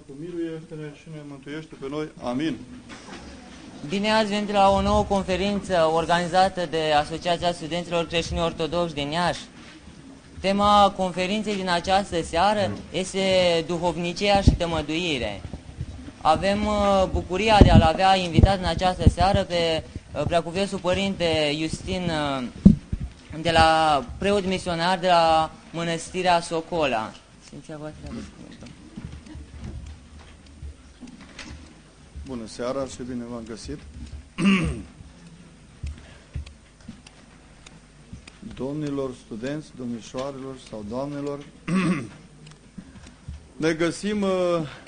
miluiește-ne și ne mântuiește pe noi. Amin. Bine ați venit la o nouă conferință organizată de Asociația Studenților Creștini Ortodoxi din Iași. Tema conferinței din această seară este duhovnicia și tămăduire. Avem bucuria de a-l avea invitat în această seară pe Preacuviosul Părinte Iustin, de la preot misionar de la Mănăstirea Socola. Sfinția voastră, aveți cuvântul. Bună seara și bine v-am găsit. Domnilor studenți, domnișoarelor sau doamnelor, ne găsim